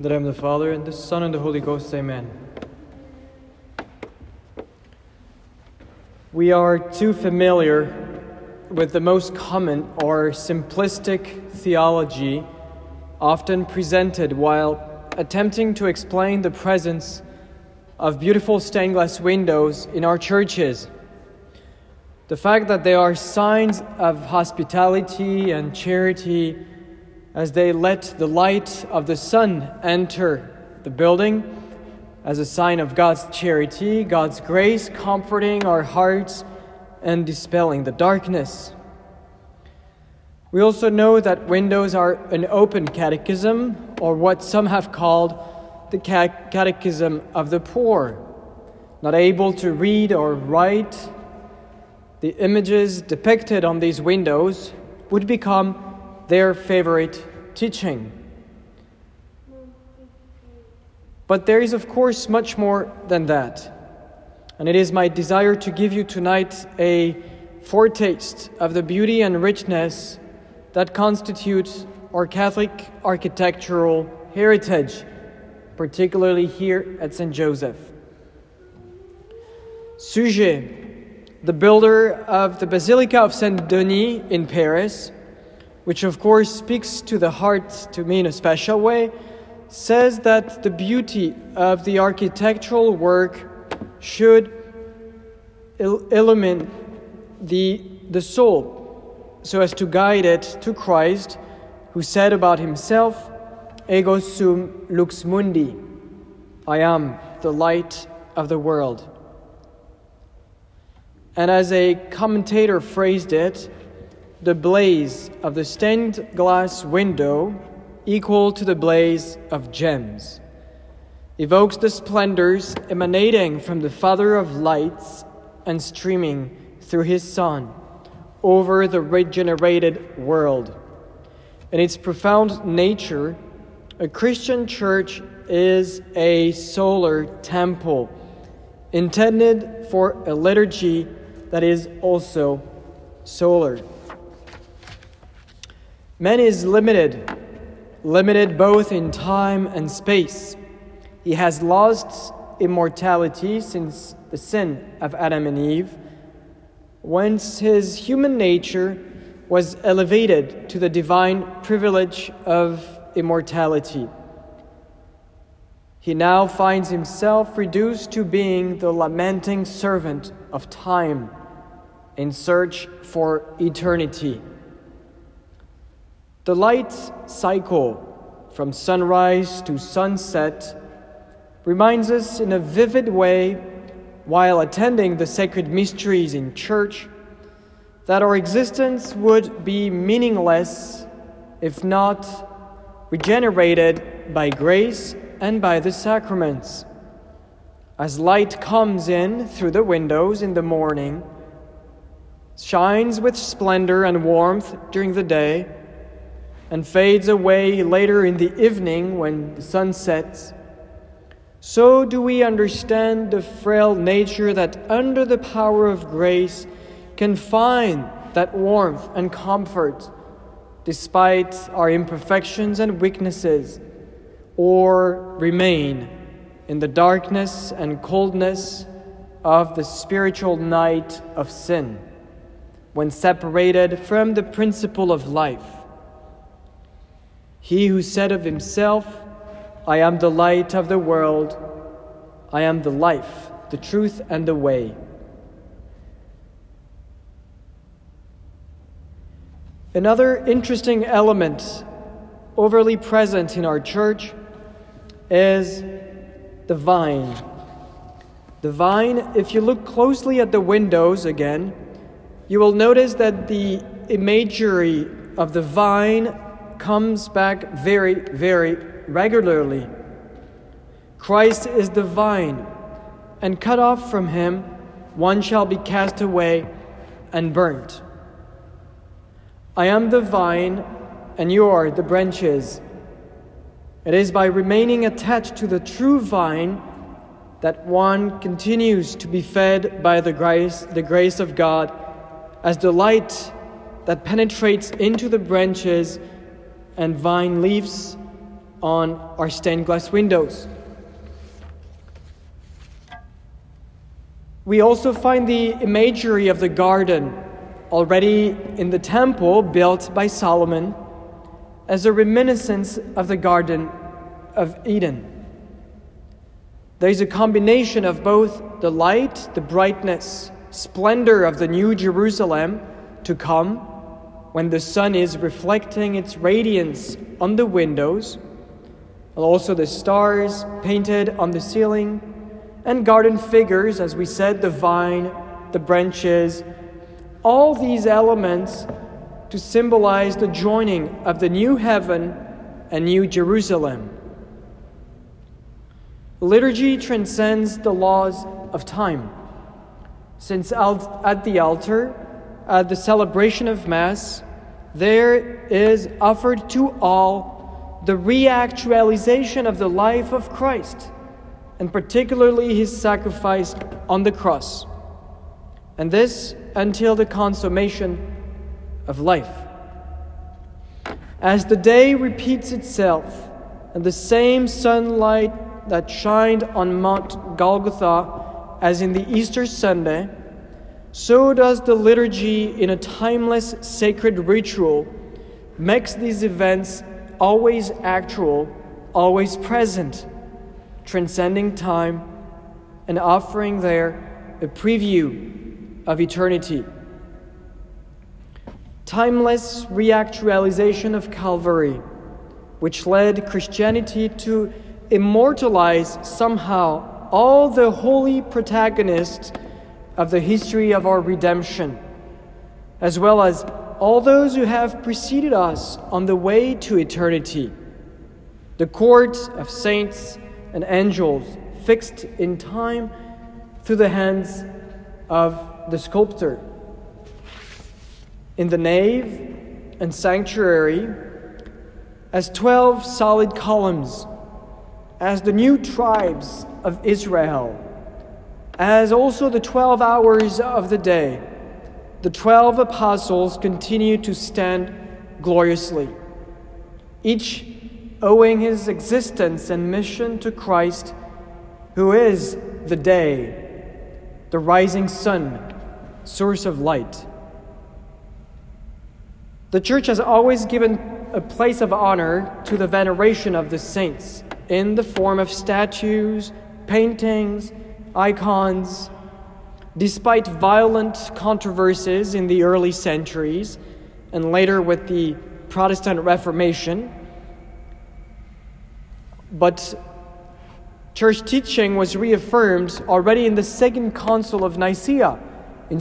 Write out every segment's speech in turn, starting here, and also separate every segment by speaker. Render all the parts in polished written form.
Speaker 1: In the name of the Father, and the Son, and the Holy Ghost, amen. We are too familiar with the most common or simplistic theology often presented while attempting to explain the presence of beautiful stained glass windows in our churches. The fact that they are signs of hospitality and charity as they let the light of the sun enter the building as a sign of God's charity, God's grace, comforting our hearts and dispelling the darkness. We also know that windows are an open catechism, or what some have called the catechism of the poor. Not able to read or write, the images depicted on these windows would become their favorite teaching. But there is, of course, much more than that. And it is my desire to give you tonight a foretaste of the beauty and richness that constitutes our Catholic architectural heritage, particularly here at St. Joseph. Suger, the builder of the Basilica of Saint Denis in Paris, which of course speaks to the heart to me in a special way, says that the beauty of the architectural work should illumine the soul so as to guide it to Christ, who said about himself, "Ego sum lux mundi," I am the light of the world. And as a commentator phrased it, the blaze of the stained glass window, equal to the blaze of gems, evokes the splendors emanating from the Father of lights and streaming through his Son over the regenerated world. In its profound nature, a Christian church is a solar temple, intended for a liturgy that is also solar. Man is limited both in time and space. He has lost immortality since the sin of Adam and Eve, whence his human nature was elevated to the divine privilege of immortality. He now finds himself reduced to being the lamenting servant of time in search for eternity. The light cycle from sunrise to sunset reminds us in a vivid way, while attending the sacred mysteries in church, that our existence would be meaningless if not regenerated by grace and by the sacraments. As light comes in through the windows in the morning, shines with splendor and warmth during the day, and fades away later in the evening when the sun sets, so do we understand the frail nature that under the power of grace can find that warmth and comfort despite our imperfections and weaknesses, or remain in the darkness and coldness of the spiritual night of sin, when separated from the principle of life. He who said of himself, "I am the light of the world, I am the life, the truth, and the way." Another interesting element overly present in our church is the vine. The vine, if you look closely at the windows again, you will notice that the imagery of the vine comes back very, very regularly. Christ is the vine, and cut off from him, one shall be cast away and burnt. I am the vine, and you are the branches. It is by remaining attached to the true vine that one continues to be fed by the grace of God, as the light that penetrates into the branches and vine leaves on our stained glass windows. We also find the imagery of the garden already in the temple built by Solomon as a reminiscence of the Garden of Eden. There is a combination of both the light, the brightness, splendor of the New Jerusalem to come, when the sun is reflecting its radiance on the windows, and also the stars painted on the ceiling, and garden figures, as we said, the vine, the branches, all these elements to symbolize the joining of the new heaven and new Jerusalem. Liturgy transcends the laws of time, since at the altar, at the celebration of Mass, there is offered to all the reactualization of the life of Christ, and particularly his sacrifice on the cross, and this until the consummation of life. As the day repeats itself, and the same sunlight that shined on Mount Golgotha as in the Easter Sunday, so does the liturgy in a timeless sacred ritual makes these events always actual, always present, transcending time and offering there a preview of eternity. Timeless reactualization of Calvary, which led Christianity to immortalize somehow all the holy protagonists of the history of our redemption, as well as all those who have preceded us on the way to eternity. The court of saints and angels fixed in time through the hands of the sculptor. In the nave and sanctuary, as 12 solid columns, as the new tribes of Israel, as also the 12 hours of the day, the 12 apostles continue to stand gloriously, each owing his existence and mission to Christ, who is the day, the rising sun, source of light. The Church has always given a place of honor to the veneration of the saints in the form of statues, paintings, icons. Despite violent controversies in the early centuries and later with the Protestant Reformation, but church teaching was reaffirmed already in the Second Council of Nicaea in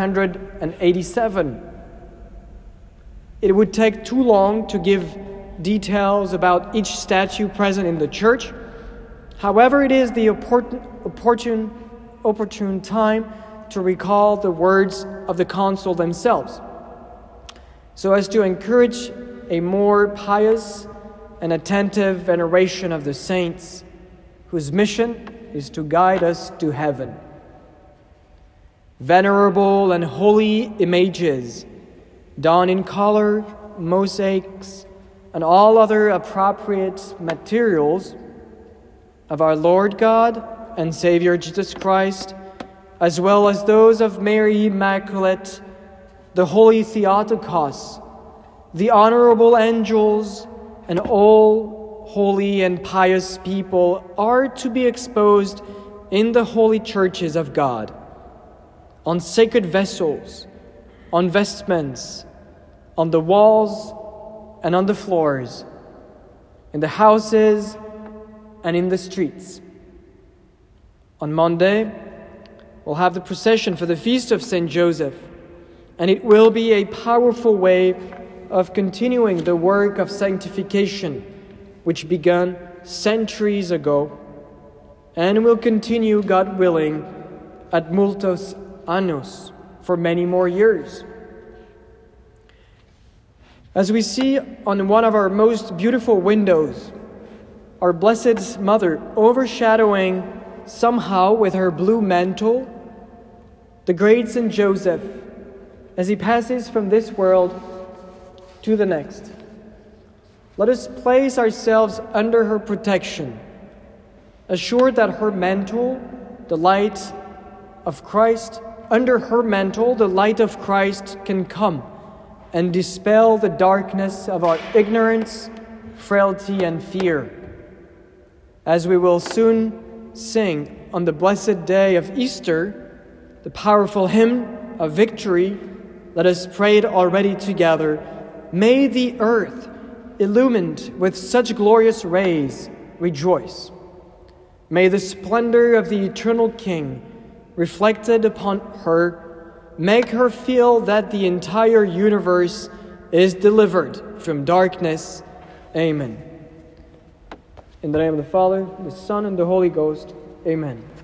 Speaker 1: 787. It would take too long to give details about each statue present in the church. However, it is the opportune time to recall the words of the council themselves, so as to encourage a more pious and attentive veneration of the saints, whose mission is to guide us to heaven. Venerable and holy images, done in color, mosaics, and all other appropriate materials of our Lord God and Savior Jesus Christ, as well as those of Mary Immaculate, the Holy Theotokos, the honorable angels, and all holy and pious people are to be exposed in the holy churches of God, on sacred vessels, on vestments, on the walls and on the floors, in the houses and in the streets. On Monday, we'll have the procession for the Feast of St. Joseph, and it will be a powerful way of continuing the work of sanctification which began centuries ago and will continue, God willing, ad multos annos, for many more years. As we see on one of our most beautiful windows, our Blessed Mother overshadowing somehow with her blue mantle the great St. Joseph as he passes from this world to the next. let us place ourselves under her protection, assured that her mantle, the light of Christ, under her mantle, the light of Christ can come and dispel the darkness of our ignorance, frailty, and fear. As we will soon sing on the blessed day of Easter, the powerful hymn of victory, let us pray it already together. May the earth, illumined with such glorious rays, rejoice. May the splendor of the eternal King, reflected upon her, make her feel that the entire universe is delivered from darkness. Amen. In the name of the Father, the Son, and the Holy Ghost. Amen.